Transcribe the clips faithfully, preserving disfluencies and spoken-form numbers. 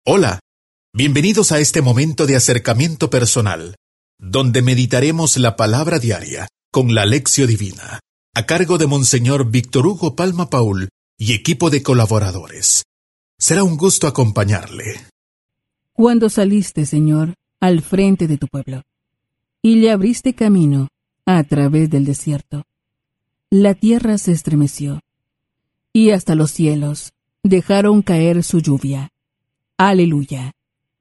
Hola, bienvenidos a este momento de acercamiento personal, donde meditaremos la palabra diaria con la Lección Divina, a cargo de Monseñor Víctor Hugo Palma Paul y equipo de colaboradores. Será un gusto acompañarle. Cuando saliste, Señor, al frente de tu pueblo, y le abriste camino a través del desierto, la tierra se estremeció, y hasta los cielos dejaron caer su lluvia. Aleluya.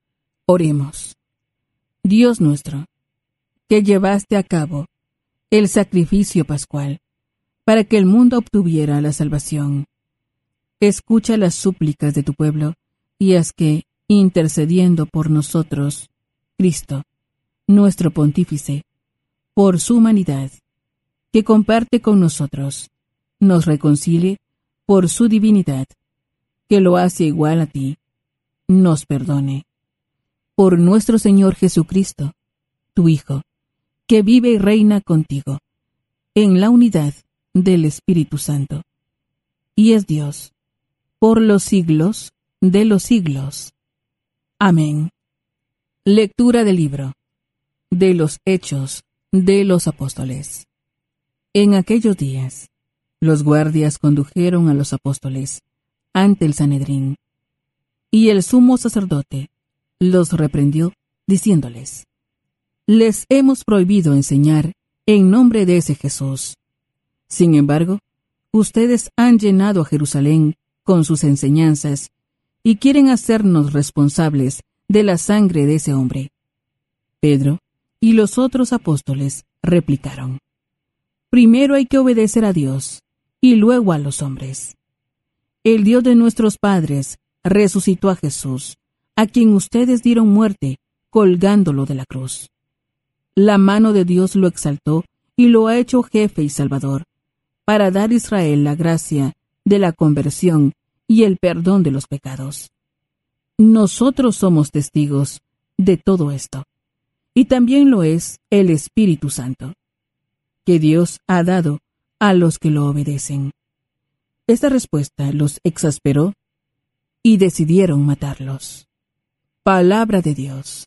Oremos. Dios nuestro, que llevaste a cabo el sacrificio pascual para que el mundo obtuviera la salvación, escucha las súplicas de tu pueblo y haz que, intercediendo por nosotros, Cristo, nuestro pontífice, por su humanidad, que comparte con nosotros, nos reconcilie por su divinidad, que lo hace igual a ti, nos perdone. Por nuestro Señor Jesucristo, tu Hijo, que vive y reina contigo, en la unidad del Espíritu Santo, y es Dios, por los siglos de los siglos. Amén. Lectura del libro de los Hechos de los Apóstoles. En aquellos días, los guardias condujeron a los apóstoles ante el Sanedrín, y el sumo sacerdote los reprendió, diciéndoles: Les hemos prohibido enseñar en nombre de ese Jesús. Sin embargo, ustedes han llenado a Jerusalén con sus enseñanzas y quieren hacernos responsables de la sangre de ese hombre. Pedro y los otros apóstoles replicaron: Primero hay que obedecer a Dios y luego a los hombres. El Dios de nuestros padres resucitó a Jesús, a quien ustedes dieron muerte colgándolo de la cruz. La mano de Dios lo exaltó y lo ha hecho jefe y salvador, para dar a Israel la gracia de la conversión y el perdón de los pecados. Nosotros somos testigos de todo esto, y también lo es el Espíritu Santo, que Dios ha dado a los que lo obedecen. Esta respuesta los exasperó y decidieron matarlos. Palabra de Dios.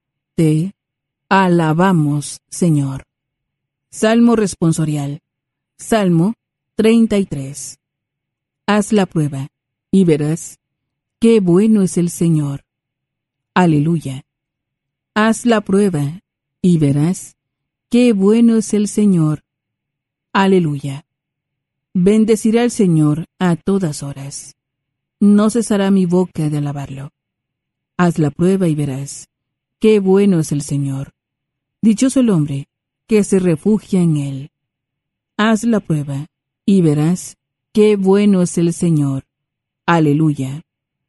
Te alabamos, Señor. Salmo responsorial. Salmo treinta y tres. Haz la prueba y verás qué bueno es el Señor. Aleluya. Haz la prueba y verás qué bueno es el Señor. Aleluya. Bendeciré al Señor a todas horas. No cesará mi boca de alabarlo. Haz la prueba y verás qué bueno es el Señor. Dichoso el hombre que se refugia en él. Haz la prueba y verás qué bueno es el Señor. Aleluya.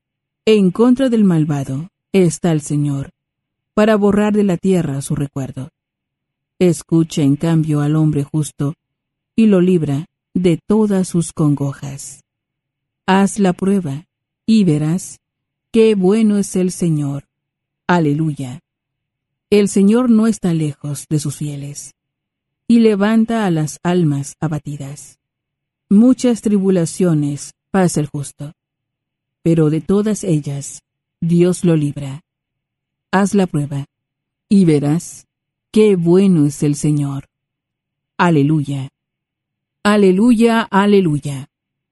En contra del malvado está el Señor, para borrar de la tierra su recuerdo. Escucha en cambio al hombre justo y lo libra de todas sus congojas. Haz la prueba y verás qué bueno es el Señor. Aleluya. El Señor no está lejos de sus fieles, y levanta a las almas abatidas. Muchas tribulaciones pasa el justo, pero de todas ellas Dios lo libra. Haz la prueba y verás qué bueno es el Señor. Aleluya. Aleluya, aleluya.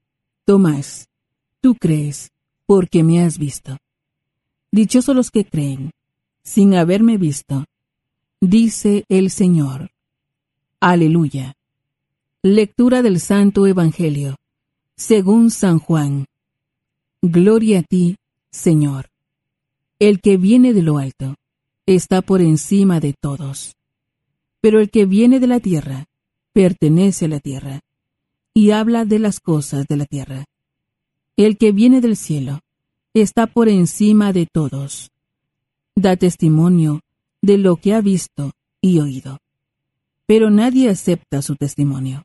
Tomás, tú crees porque me has visto. Dichosos los que creen sin haberme visto, dice el Señor. Aleluya. Lectura del Santo Evangelio según San Juan. Gloria a ti, Señor. El que viene de lo alto está por encima de todos, pero el que viene de la tierra pertenece a la tierra y habla de las cosas de la tierra. El que viene del cielo está por encima de todos. Da testimonio de lo que ha visto y oído, pero nadie acepta su testimonio.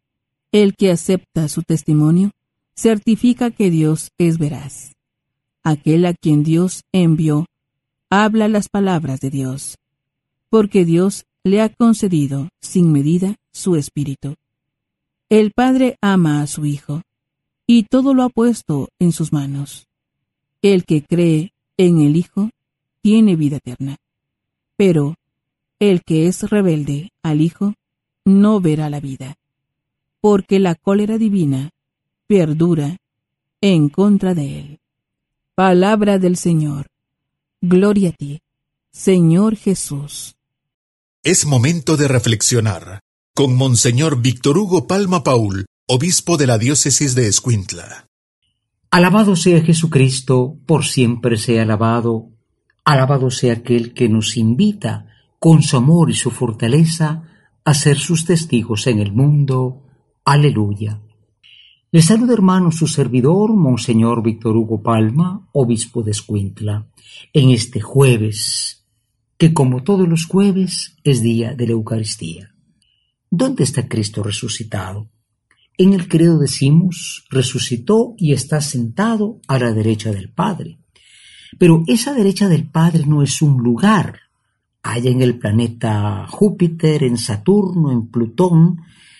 El que acepta su testimonio certifica que Dios es veraz. Aquel a quien Dios envió habla las palabras de Dios, porque Dios le ha concedido sin medida su espíritu. El Padre ama a su Hijo, y todo lo ha puesto en sus manos. El que cree en el Hijo tiene vida eterna. Pero el que es rebelde al Hijo no verá la vida, porque la cólera divina perdura en contra de él. Palabra del Señor. Gloria a ti, Señor Jesús. Es momento de reflexionar con Monseñor Víctor Hugo Palma Paul, obispo de la diócesis de Escuintla. Alabado sea Jesucristo, por siempre sea alabado. Alabado sea aquel que nos invita, con su amor y su fortaleza, a ser sus testigos en el mundo. Aleluya. Le saluda, hermano, su servidor, Monseñor Víctor Hugo Palma, obispo de Escuintla, en este jueves, que como todos los jueves es día de la Eucaristía. ¿Dónde está Cristo resucitado? En el credo decimos, resucitó y está sentado a la derecha del Padre. Pero esa derecha del Padre no es un lugar. Allá en el planeta Júpiter, en Saturno, en Plutón.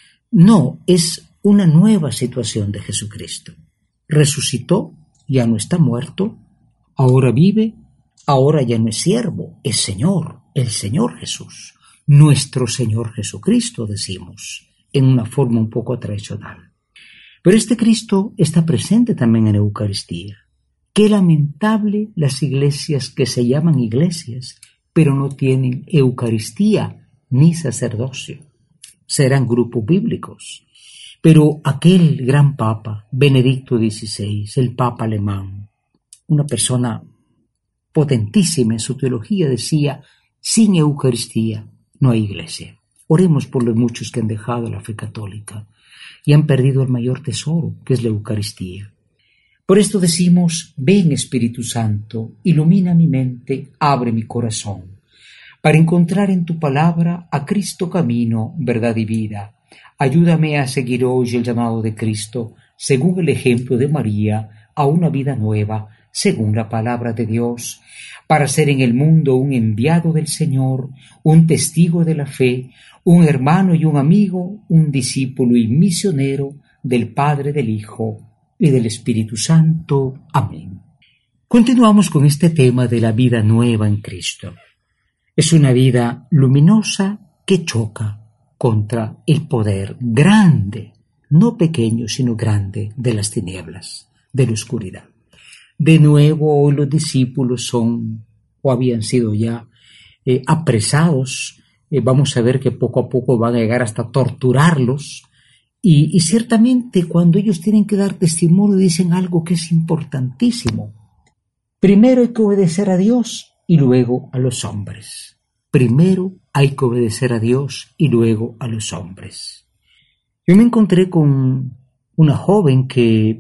No, es una nueva situación de Jesucristo. Resucitó, ya no está muerto, ahora vive, ahora ya no es siervo, es Señor, el Señor Jesús. Nuestro Señor Jesucristo, decimos, en una forma un poco tradicional. Pero este Cristo está presente también en la Eucaristía. Qué lamentable las iglesias que se llaman iglesias, pero no tienen Eucaristía ni sacerdocio. Serán grupos bíblicos. Pero aquel gran Papa, Benedicto dieciséis, el Papa alemán, una persona potentísima en su teología, decía, sin Eucaristía no hay iglesia. Oremos por los muchos que han dejado la fe católica y han perdido el mayor tesoro, que es la Eucaristía. Por esto decimos, ven Espíritu Santo, ilumina mi mente, abre mi corazón, para encontrar en tu palabra a Cristo camino, verdad y vida. Ayúdame a seguir hoy el llamado de Cristo, según el ejemplo de María, a una vida nueva, según la palabra de Dios, para ser en el mundo un enviado del Señor, un testigo de la fe, un hermano y un amigo, un discípulo y misionero del Padre, del Hijo y del Espíritu Santo. Amén. Continuamos con este tema de la vida nueva en Cristo. Es una vida luminosa que choca contra el poder grande, no pequeño, sino grande, de las tinieblas, de la oscuridad. De nuevo, hoy los discípulos son, o habían sido ya, eh, apresados. Eh, vamos a ver que poco a poco van a llegar hasta torturarlos. Y, y ciertamente cuando ellos tienen que dar testimonio dicen algo que es importantísimo. Primero hay que obedecer a Dios y luego a los hombres. Primero hay que obedecer a Dios y luego a los hombres. Yo me encontré con una joven que,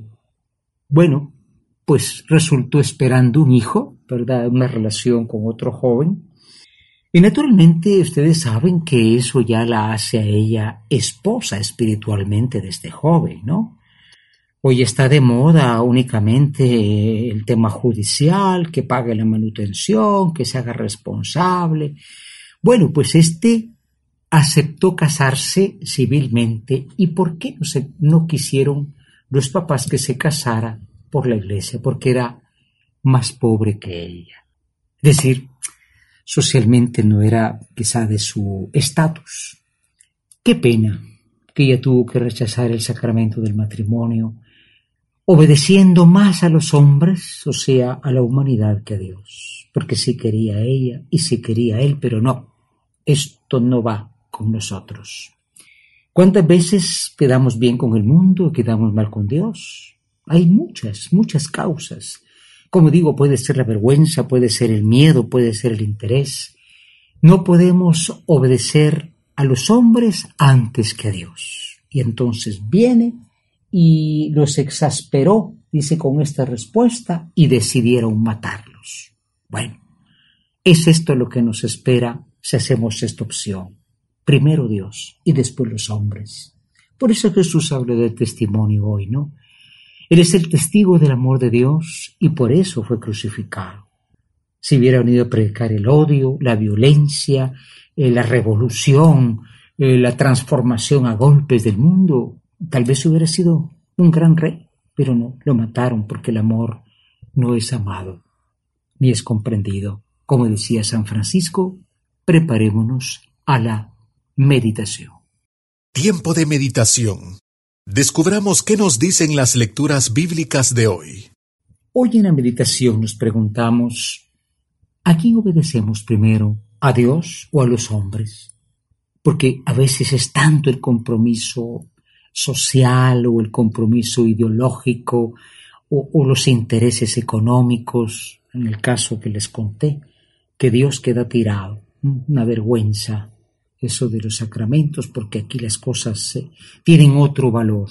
bueno, pues resultó esperando un hijo, ¿verdad? Una relación con otro joven. Y naturalmente ustedes saben que eso ya la hace a ella esposa espiritualmente de este joven, ¿no? Hoy está de moda únicamente el tema judicial, que pague la manutención, que se haga responsable. Bueno, pues este aceptó casarse civilmente. ¿Y por qué no, se, no quisieron los papás que se casara por la iglesia? Porque era más pobre que ella. Es decir, socialmente no era quizá de su estatus. Qué pena que ella tuvo que rechazar el sacramento del matrimonio, obedeciendo más a los hombres, o sea, a la humanidad que a Dios. Porque sí quería a ella y sí quería a él, pero no, esto no va con nosotros. ¿Cuántas veces quedamos bien con el mundo y quedamos mal con Dios? Hay muchas, muchas causas. Como digo, puede ser la vergüenza, puede ser el miedo, puede ser el interés. No podemos obedecer a los hombres antes que a Dios. Y entonces viene y los exasperó, dice, con esta respuesta, y decidieron matarlos. Bueno, es esto lo que nos espera si hacemos esta opción. Primero Dios y después los hombres. Por eso Jesús habla del testimonio hoy, ¿no? Él es el testigo del amor de Dios y por eso fue crucificado. Si hubiera venido a predicar el odio, la violencia, eh, la revolución, eh, la transformación a golpes del mundo, tal vez hubiera sido un gran rey, pero no, lo mataron porque el amor no es amado. ni es comprendido. Como decía San Francisco, preparémonos a la meditación. Tiempo de meditación. Descubramos qué nos dicen las lecturas bíblicas de hoy. Hoy en la meditación nos preguntamos, ¿a quién obedecemos primero? ¿A Dios o a los hombres? Porque a veces es tanto el compromiso social o el compromiso ideológico o, o los intereses económicos, en el caso que les conté, que Dios queda tirado. Una vergüenza eso de los sacramentos, porque aquí las cosas eh, tienen otro valor.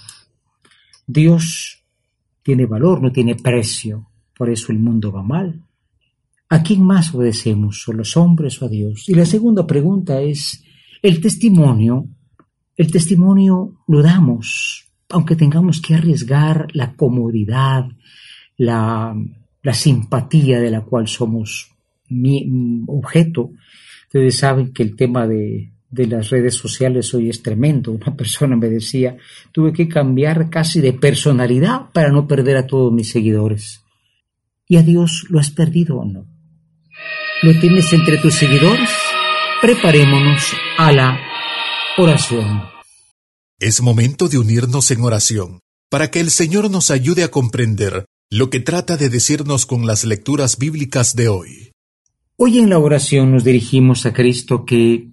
Dios tiene valor, no tiene precio, por eso el mundo va mal. ¿A quién más obedecemos? ¿A los hombres o a Dios? Y la segunda pregunta es, el testimonio, el testimonio lo damos, aunque tengamos que arriesgar la comodidad, la, la simpatía de la cual somos mi, objeto. Ustedes saben que el tema de, de las redes sociales hoy es tremendo. Una persona me decía, tuve que cambiar casi de personalidad para no perder a todos mis seguidores. ¿Y a Dios lo has perdido o no? ¿Lo tienes entre tus seguidores? Preparémonos a la oración. Es momento de unirnos en oración para que el Señor nos ayude a comprender lo que trata de decirnos con las lecturas bíblicas de hoy. Hoy en la oración nos dirigimos a Cristo que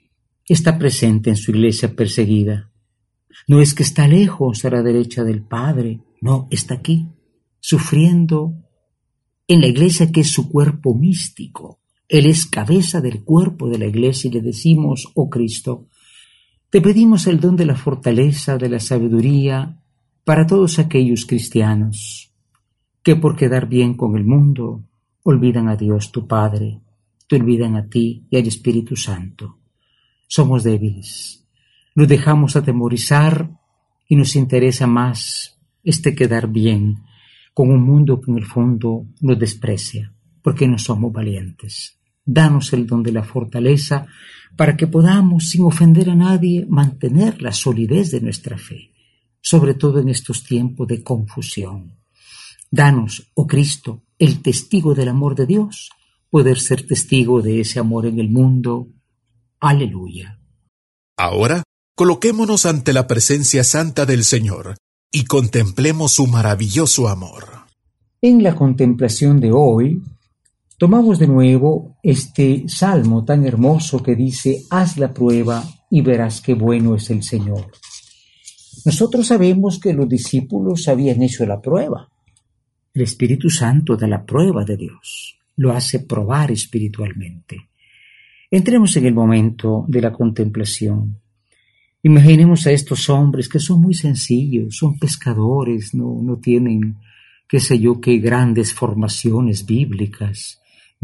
está presente en su iglesia perseguida. No es que está lejos a la derecha del Padre, no, está aquí, sufriendo en la iglesia que es su cuerpo místico. Él es cabeza del cuerpo de la iglesia y le decimos, oh Cristo, te pedimos el don de la fortaleza, de la sabiduría para todos aquellos cristianos que por quedar bien con el mundo olvidan a Dios tu Padre, te olvidan a ti y al Espíritu Santo. Somos débiles, nos dejamos atemorizar y nos interesa más este quedar bien con un mundo que en el fondo nos desprecia, porque no somos valientes. Danos el don de la fortaleza para que podamos, sin ofender a nadie, mantener la solidez de nuestra fe, sobre todo en estos tiempos de confusión. Danos, oh Cristo, el testigo del amor de Dios, poder ser testigo de ese amor en el mundo. Aleluya. Ahora, coloquémonos ante la presencia santa del Señor y contemplemos su maravilloso amor. En la contemplación de hoy, tomamos de nuevo este salmo tan hermoso que dice, haz la prueba y verás qué bueno es el Señor. Nosotros sabemos que los discípulos habían hecho la prueba. El Espíritu Santo da la prueba de Dios, lo hace probar espiritualmente. Entremos en el momento de la contemplación. Imaginemos a estos hombres que son muy sencillos, son pescadores, no, no tienen, qué sé yo, qué grandes formaciones bíblicas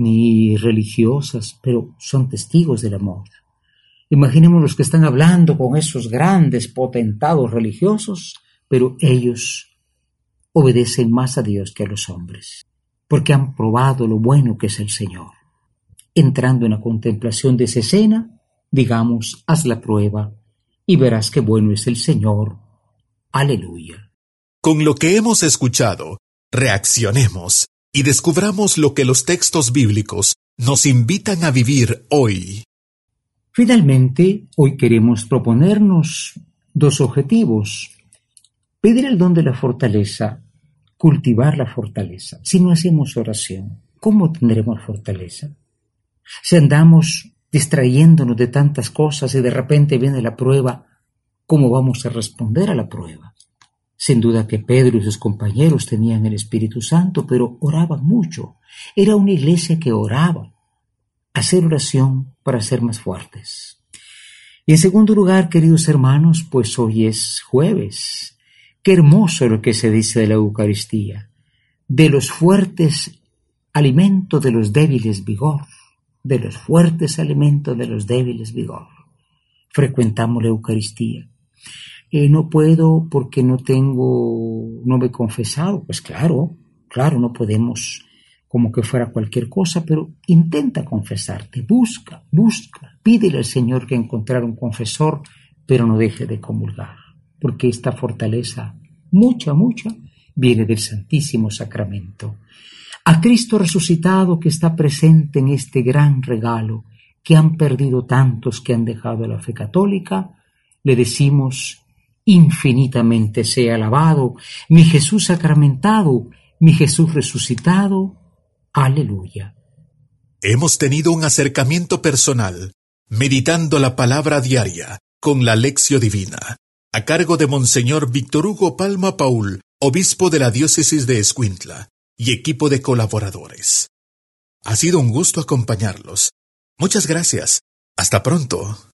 ni religiosas, pero son testigos del amor. Imaginemos los que están hablando con esos grandes potentados religiosos, pero ellos obedecen más a Dios que a los hombres, porque han probado lo bueno que es el Señor. Entrando en la contemplación de esa escena, digamos, haz la prueba y verás qué bueno es el Señor. Aleluya. Con lo que hemos escuchado, reaccionemos y descubramos lo que los textos bíblicos nos invitan a vivir hoy. Finalmente, hoy queremos proponernos dos objetivos. Pedir el don de la fortaleza, cultivar la fortaleza. Si no hacemos oración, ¿cómo tendremos fortaleza? Si andamos distrayéndonos de tantas cosas y de repente viene la prueba, ¿cómo vamos a responder a la prueba? Sin duda que Pedro y sus compañeros tenían el Espíritu Santo, pero oraban mucho. Era una iglesia que oraba. Hacer oración para ser más fuertes. Y en segundo lugar, queridos hermanos, pues hoy es jueves. Qué hermoso lo que se dice de la Eucaristía. De los fuertes alimento, de los débiles vigor. De los fuertes alimentos, de los débiles vigor. Frecuentamos la Eucaristía. Eh, no puedo porque no tengo, no me he confesado. Pues claro, claro, no podemos como que fuera cualquier cosa, pero intenta confesarte, busca, busca, pídele al Señor que encontrar un confesor, pero no deje de comulgar, porque esta fortaleza, mucha, mucha, viene del Santísimo Sacramento. A Cristo resucitado que está presente en este gran regalo que han perdido tantos que han dejado la fe católica, le decimos: infinitamente sea alabado, mi Jesús sacramentado, mi Jesús resucitado. Aleluya. Hemos tenido un acercamiento personal, meditando la palabra diaria con la Lección Divina, a cargo de Monseñor Víctor Hugo Palma Paul, obispo de la diócesis de Escuintla, y equipo de colaboradores. Ha sido un gusto acompañarlos. Muchas gracias. Hasta pronto.